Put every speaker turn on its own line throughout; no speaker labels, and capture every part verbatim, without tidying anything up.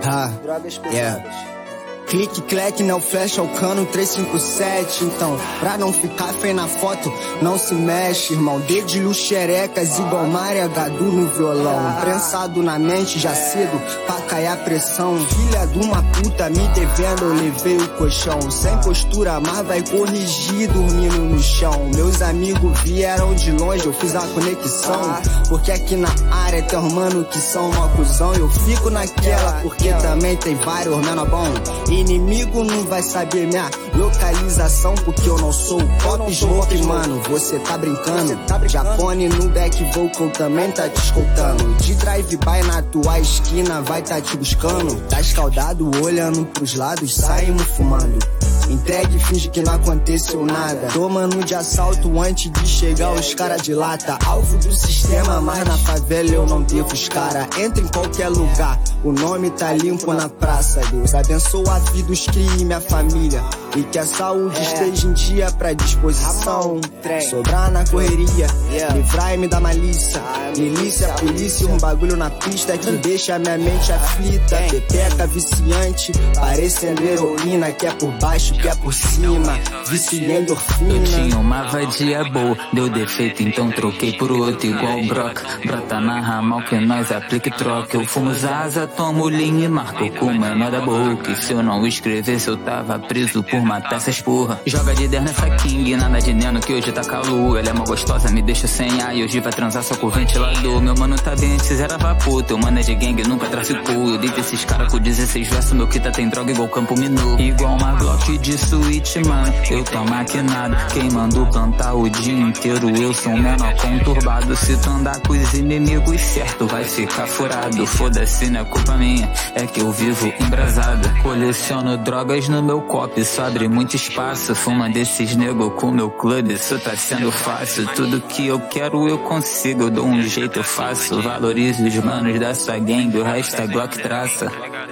Ah,
drogas pesadas.
yeah. Clique, clack, não flash ao cano três cinco sete. Então, pra não ficar feio na foto, não se mexe, irmão. Dedilho xerecas igual Maria Gadu no violão. Prensado na mente já cedo, pra cair a pressão. Filha de uma puta me devendo, eu levei o colchão. Sem postura, mas vai corrigir dormindo no chão. Meus amigos vieram de longe, eu fiz a conexão. Porque aqui na área tem uns mano que são uma cuzão. Eu fico naquela, porque também tem vários menor bom. Inimigo não vai saber minha localização, porque eu não sou o pop smoke, mano. Você tá brincando? Japone no back vocal também tá te escoltando. De drive-by na tua esquina vai tá te buscando. Tá escaldado, olhando pros lados, saímos fumando. Entregue, finge que não aconteceu nada. Tomando de assalto antes de chegar os cara de lata. Alvo do sistema, mas na favela eu não devo os cara. Entra em qualquer lugar, o nome tá limpo na praça. Deus abençoa a vida, os cria e minha família. E que a saúde é. esteja em dia pra disposição. Sobrar na correria, yeah. livrai-me da malícia. Milícia, polícia, um bagulho na pista que deixa minha mente aflita. Pepeca viciante, parecendo heroína, que é por baixo, que é por cima, vicia endorfina.
Eu tinha uma vadia boa, deu defeito, então troquei por outro igual broca. Brota na ramal que nós aplica e troca. Eu fumo zaza, tomo linha e marco com o menor da boca. E se eu não escrevesse eu tava preso por matar essas porra. Joga de dez nessa king, nada de neno que hoje tá calor. Ela é mó gostosa, me deixa sem ar e hoje vai transar só com o ventilador. Meu mano tá bem, antes era vapor. Teu mano é de gangue, nunca traficou. Eu deito esses caras com dezesseis versos, meu kita tem droga igual campo minor. Igual uma Glock de suíte, mano, eu tô maquinado. Quem mandou cantar o dia inteiro, eu sou um menor conturbado. Se tu andar com os inimigos certo, vai ficar furado. Foda-se, não é culpa minha, é que eu vivo embrasado. Coleciono drogas no meu copo, isso abre muito espaço. Fuma desses nego com meu clube, isso tá sendo fácil. Tudo que eu quero eu consigo, eu dou um jeito, eu faço. Valorizo os manos dessa gangue, o resto é Glock traça.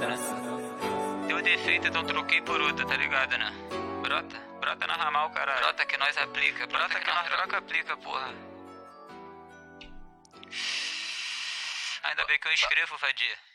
Deu defeito, então troquei por outra, tá ligado, né? Brota, brota na ramal, caralho. Brota que nós aplica, brota que nós troca aplica, porra. Ainda bem que eu escrevo, vadia.